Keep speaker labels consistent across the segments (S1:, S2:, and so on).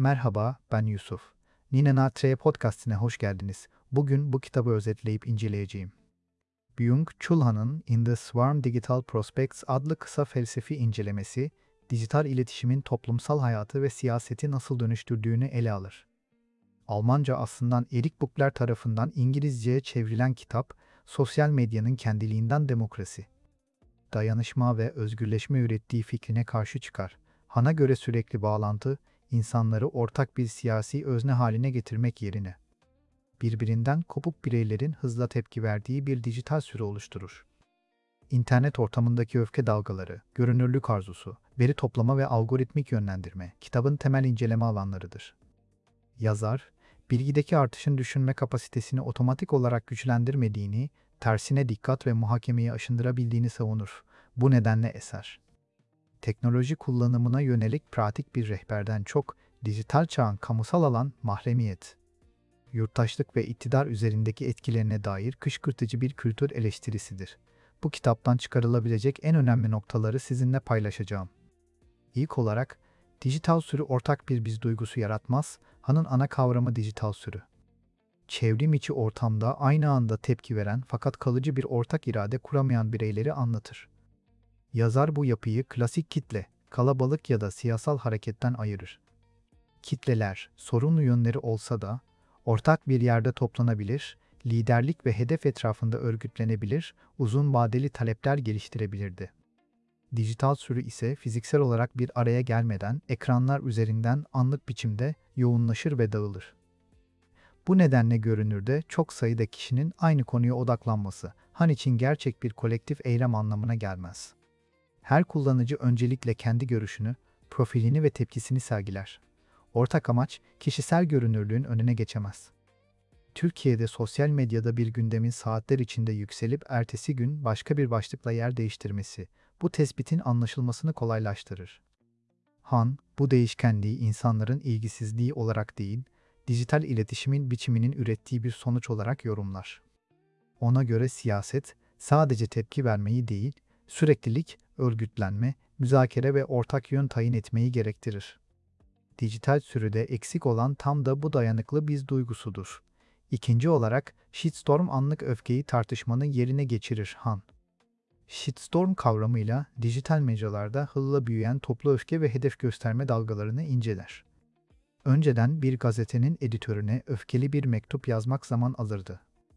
S1: Merhaba, ben Yusuf. Nine Natre podcastine hoş geldiniz. Bugün bu kitabı özetleyip inceleyeceğim. Byung-Chul Han'ın In the Swarm Digital Prospects adlı kısa felsefi incelemesi, dijital iletişimin toplumsal hayatı ve siyaseti nasıl dönüştürdüğünü ele alır. Almanca aslında Erik Bukler tarafından İngilizceye çevrilen kitap, sosyal medyanın kendiliğinden demokrasi, dayanışma ve özgürleşme ürettiği fikrine karşı çıkar. Han'a göre sürekli bağlantı, insanları ortak bir siyasi özne haline getirmek yerine, birbirinden kopuk bireylerin hızla tepki verdiği bir dijital sürü oluşturur. İnternet ortamındaki öfke dalgaları, görünürlük arzusu, veri toplama ve algoritmik yönlendirme, kitabın temel inceleme alanlarıdır. Yazar, bilgideki artışın düşünme kapasitesini otomatik olarak güçlendirmediğini, tersine dikkat ve muhakemeyi aşındırabildiğini savunur. Bu nedenle eser, teknoloji kullanımına yönelik pratik bir rehberden çok, dijital çağın kamusal alan, mahremiyet, yurttaşlık ve iktidar üzerindeki etkilerine dair kışkırtıcı bir kültür eleştirisidir. Bu kitaptan çıkarılabilecek en önemli noktaları sizinle paylaşacağım. İlk olarak, dijital sürü ortak bir biz duygusu yaratmaz, Han'ın ana kavramı dijital sürü. Çevrim içi ortamda aynı anda tepki veren fakat kalıcı bir ortak irade kuramayan bireyleri anlatır. Yazar bu yapıyı klasik kitle, kalabalık ya da siyasal hareketten ayırır. Kitleler, sorunlu yönleri olsa da, ortak bir yerde toplanabilir, liderlik ve hedef etrafında örgütlenebilir, uzun vadeli talepler geliştirebilirdi. Dijital sürü ise fiziksel olarak bir araya gelmeden ekranlar üzerinden anlık biçimde yoğunlaşır ve dağılır. Bu nedenle görünürde çok sayıda kişinin aynı konuya odaklanması, Han için gerçek bir kolektif eylem anlamına gelmez. Her kullanıcı öncelikle kendi görüşünü, profilini ve tepkisini sergiler. Ortak amaç, kişisel görünürlüğün önüne geçemez. Türkiye'de sosyal medyada bir gündemin saatler içinde yükselip ertesi gün başka bir başlıkla yer değiştirmesi, bu tespitin anlaşılmasını kolaylaştırır. Han, bu değişkenliği insanların ilgisizliği olarak değil, dijital iletişimin biçiminin ürettiği bir sonuç olarak yorumlar. Ona göre siyaset, sadece tepki vermeyi değil, süreklilik, örgütlenme, müzakere ve ortak yön tayin etmeyi gerektirir. Dijital sürüde eksik olan tam da bu dayanıklı biz duygusudur. İkinci olarak, shitstorm anlık öfkeyi tartışmanın yerine geçirir Han. Shitstorm kavramıyla dijital mecralarda hızla büyüyen toplu öfke ve hedef gösterme dalgalarını inceler. Önceden bir gazetenin editörüne öfkeli bir mektup yazmak zaman alırdı.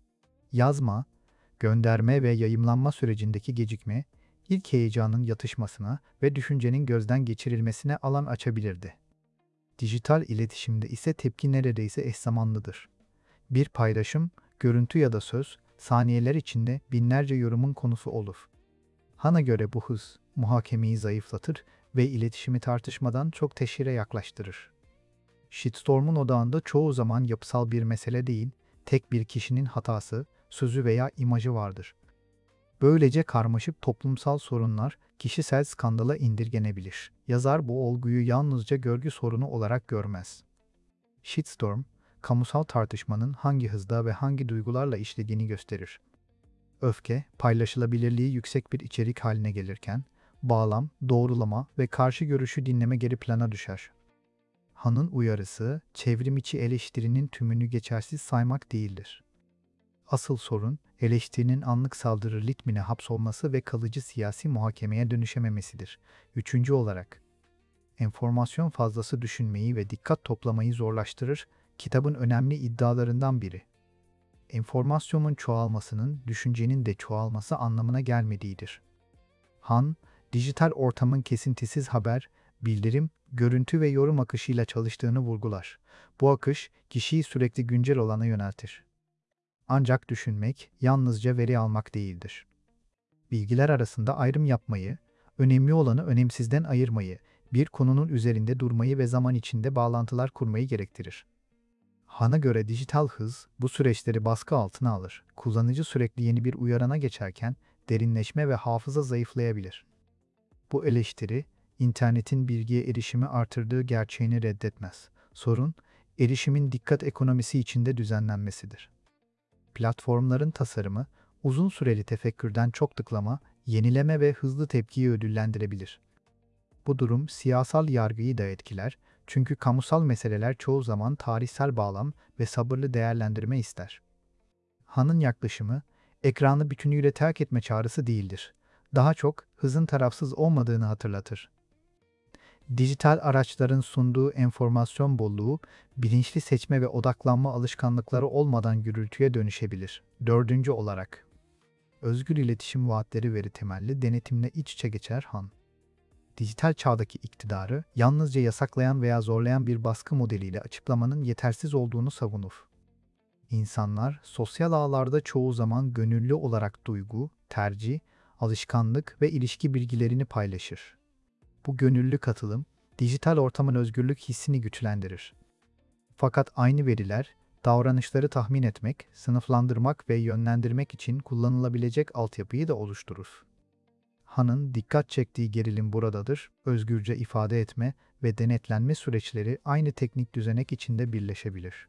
S1: Yazma, gönderme ve yayımlanma sürecindeki gecikme, ilk heyecanın yatışmasına ve düşüncenin gözden geçirilmesine alan açabilirdi. Dijital iletişimde ise tepki neredeyse eş zamanlıdır. Bir paylaşım, görüntü ya da söz, saniyeler içinde binlerce yorumun konusu olur. Han'a göre bu hız, muhakemeyi zayıflatır ve iletişimi tartışmadan çok teşhire yaklaştırır. Shitstorm'un odağında çoğu zaman yapısal bir mesele değil, tek bir kişinin hatası, sözü veya imajı vardır. Böylece karmaşık toplumsal sorunlar kişisel skandala indirgenebilir. Yazar bu olguyu yalnızca görgü sorunu olarak görmez. Shitstorm, kamusal tartışmanın hangi hızda ve hangi duygularla işlediğini gösterir. Öfke, paylaşılabilirliği yüksek bir içerik haline gelirken, bağlam, doğrulama ve karşı görüşü dinleme geri plana düşer. Han'ın uyarısı, çevrim içi eleştirinin tümünü geçersiz saymak değildir. Asıl sorun, eleştirinin anlık saldırı ritmine hapsolması ve kalıcı siyasi muhakemeye dönüşememesidir. Üçüncü olarak, enformasyon fazlası düşünmeyi ve dikkat toplamayı zorlaştırır, kitabın önemli iddialarından biri. Enformasyonun çoğalmasının düşüncenin de çoğalması anlamına gelmediğidir. Han, dijital ortamın kesintisiz haber, bildirim, görüntü ve yorum akışıyla çalıştığını vurgular. Bu akış, kişiyi sürekli güncel olana yöneltir. Ancak düşünmek, yalnızca veri almak değildir. Bilgiler arasında ayrım yapmayı, önemli olanı önemsizden ayırmayı, bir konunun üzerinde durmayı ve zaman içinde bağlantılar kurmayı gerektirir. Han'a göre dijital hız, bu süreçleri baskı altına alır. Kullanıcı sürekli yeni bir uyarana geçerken, derinleşme ve hafıza zayıflayabilir. Bu eleştiri, internetin bilgiye erişimi artırdığı gerçeğini reddetmez. Sorun, erişimin dikkat ekonomisi içinde düzenlenmesidir. Platformların tasarımı, uzun süreli tefekkürden çok tıklama, yenileme ve hızlı tepkiyi ödüllendirebilir. Bu durum siyasal yargıyı da etkiler, Çünkü kamusal meseleler çoğu zaman tarihsel bağlam ve sabırlı değerlendirme ister. Han'ın yaklaşımı, ekranı bütünüyle terk etme çağrısı değildir. Daha çok hızın tarafsız olmadığını hatırlatır. Dijital araçların sunduğu enformasyon bolluğu, bilinçli seçme ve odaklanma alışkanlıkları olmadan gürültüye dönüşebilir. Dördüncü olarak, özgür iletişim vaatleri veri temelli denetimle iç içe geçer Han. Dijital çağdaki iktidarı yalnızca yasaklayan veya zorlayan bir baskı modeliyle açıklamanın yetersiz olduğunu savunur. İnsanlar sosyal ağlarda çoğu zaman gönüllü olarak duygu, tercih, alışkanlık ve ilişki bilgilerini paylaşır. Bu gönüllü katılım, dijital ortamın özgürlük hissini güçlendirir. Fakat aynı veriler, davranışları tahmin etmek, sınıflandırmak ve yönlendirmek için kullanılabilecek altyapıyı da oluşturur. Han'ın dikkat çektiği gerilim buradadır, özgürce ifade etme ve denetlenme süreçleri aynı teknik düzenek içinde birleşebilir.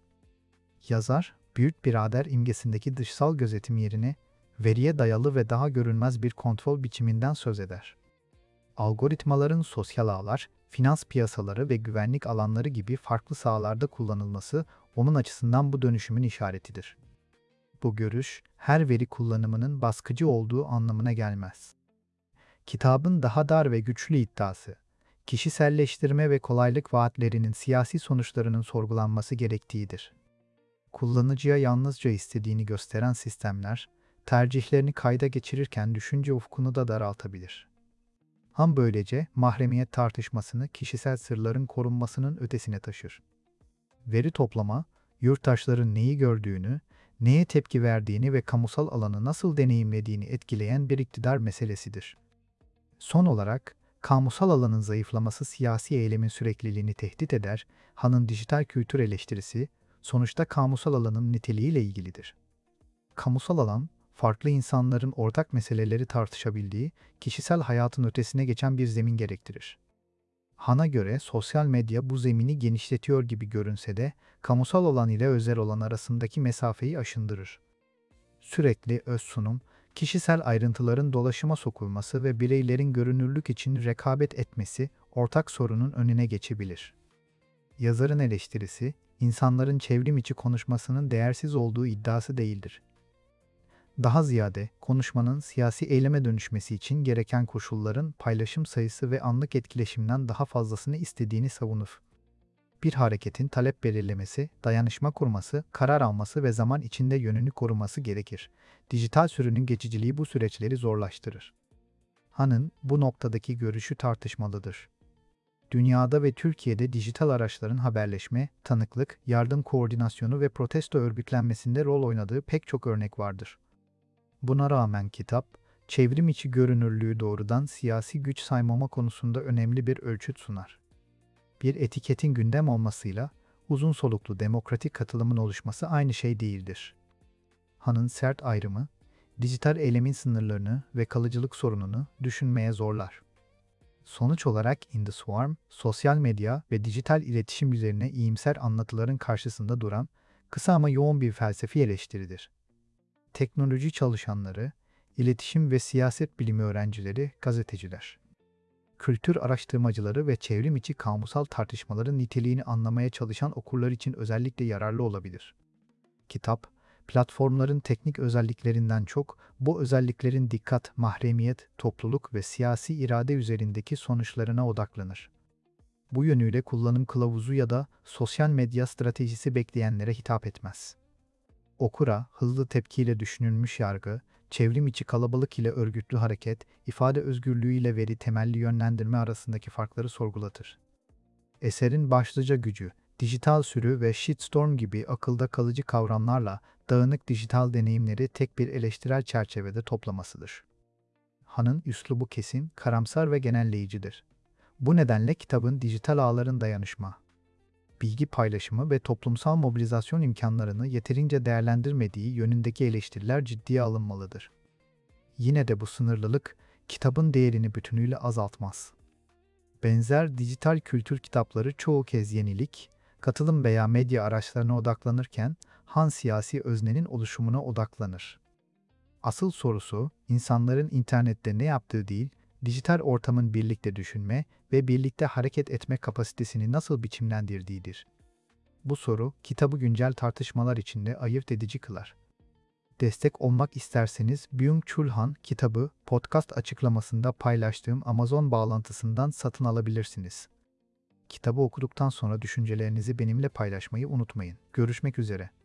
S1: Yazar, büyük birader imgesindeki dışsal gözetim yerine, veriye dayalı ve daha görünmez bir kontrol biçiminden söz eder. Algoritmaların sosyal ağlar, finans piyasaları ve güvenlik alanları gibi farklı sahalarda kullanılması onun açısından bu dönüşümün işaretidir. Bu görüş, her veri kullanımının baskıcı olduğu anlamına gelmez. Kitabın daha dar ve güçlü iddiası, kişiselleştirme ve kolaylık vaatlerinin siyasi sonuçlarının sorgulanması gerektiğidir. Kullanıcıya yalnızca istediğini gösteren sistemler, tercihlerini kayda geçirirken düşünce ufkunu da daraltabilir. Han böylece mahremiyet tartışmasını kişisel sırların korunmasının ötesine taşır. Veri toplama, yurttaşların neyi gördüğünü, neye tepki verdiğini ve kamusal alanı nasıl deneyimlediğini etkileyen bir iktidar meselesidir. Son olarak, kamusal alanın zayıflaması siyasi eylemin sürekliliğini tehdit eder, Han'ın dijital kültür eleştirisi, sonuçta kamusal alanın niteliğiyle ilgilidir. Kamusal alan, farklı insanların ortak meseleleri tartışabildiği, kişisel hayatın ötesine geçen bir zemin gerektirir. Han'a göre sosyal medya bu zemini genişletiyor gibi görünse de, kamusal olan ile özel olan arasındaki mesafeyi aşındırır. Sürekli öz sunum, kişisel ayrıntıların dolaşıma sokulması ve bireylerin görünürlük için rekabet etmesi ortak sorunun önüne geçebilir. Yazarın eleştirisi, insanların çevrim içi konuşmasının değersiz olduğu iddiası değildir. Daha ziyade konuşmanın siyasi eyleme dönüşmesi için gereken koşulların paylaşım sayısı ve anlık etkileşimden daha fazlasını istediğini savunur. Bir hareketin talep belirlemesi, dayanışma kurması, karar alması ve zaman içinde yönünü koruması gerekir. Dijital sürünün geçiciliği bu süreçleri zorlaştırır. Han'ın bu noktadaki görüşü tartışmalıdır. Dünyada ve Türkiye'de dijital araçların haberleşme, tanıklık, yardım koordinasyonu ve protesto örgütlenmesinde rol oynadığı pek çok örnek vardır. Buna rağmen kitap, çevrim içi görünürlüğü doğrudan siyasi güç saymama konusunda önemli bir ölçüt sunar. Bir etiketin gündem olmasıyla uzun soluklu demokratik katılımın oluşması aynı şey değildir. Han'ın sert ayrımı, dijital eylemin sınırlarını ve kalıcılık sorununu düşünmeye zorlar. Sonuç olarak In the Swarm, sosyal medya ve dijital iletişim üzerine iyimser anlatıların karşısında duran, kısa ama yoğun bir felsefi eleştiridir. Teknoloji çalışanları, iletişim ve siyaset bilimi öğrencileri, gazeteciler, kültür araştırmacıları ve çevrim içi kamusal tartışmaların niteliğini anlamaya çalışan okurlar için özellikle yararlı olabilir. Kitap, platformların teknik özelliklerinden çok, bu özelliklerin dikkat, mahremiyet, topluluk ve siyasi irade üzerindeki sonuçlarına odaklanır. Bu yönüyle kullanım kılavuzu ya da sosyal medya stratejisi bekleyenlere hitap etmez. Okura, hızlı tepkiyle düşünülmüş yargı, çevrim içi kalabalık ile örgütlü hareket, ifade özgürlüğü ile veri temelli yönlendirme arasındaki farkları sorgulatır. Eserin başlıca gücü, dijital sürü ve shitstorm gibi akılda kalıcı kavramlarla dağınık dijital deneyimleri tek bir eleştirel çerçevede toplamasıdır. Han'ın üslubu kesin, karamsar ve genelleyicidir. Bu nedenle kitabın dijital ağların dayanışma, bilgi paylaşımı ve toplumsal mobilizasyon imkanlarını yeterince değerlendirmediği yönündeki eleştiriler ciddiye alınmalıdır. Yine de bu sınırlılık, kitabın değerini bütünüyle azaltmaz. Benzer dijital kültür kitapları çoğu kez yenilik, katılım veya medya araçlarına odaklanırken, Han siyasi öznenin oluşumuna odaklanır. Asıl sorusu, insanların internette ne yaptığı değil, dijital ortamın birlikte düşünme ve birlikte hareket etme kapasitesini nasıl biçimlendirdiğidir. Bu soru, kitabı güncel tartışmalar içinde ayırt edici kılar. Destek olmak isterseniz Byung-Chul Han kitabı podcast açıklamasında paylaştığım Amazon bağlantısından satın alabilirsiniz. Kitabı okuduktan sonra düşüncelerinizi benimle paylaşmayı unutmayın. Görüşmek üzere.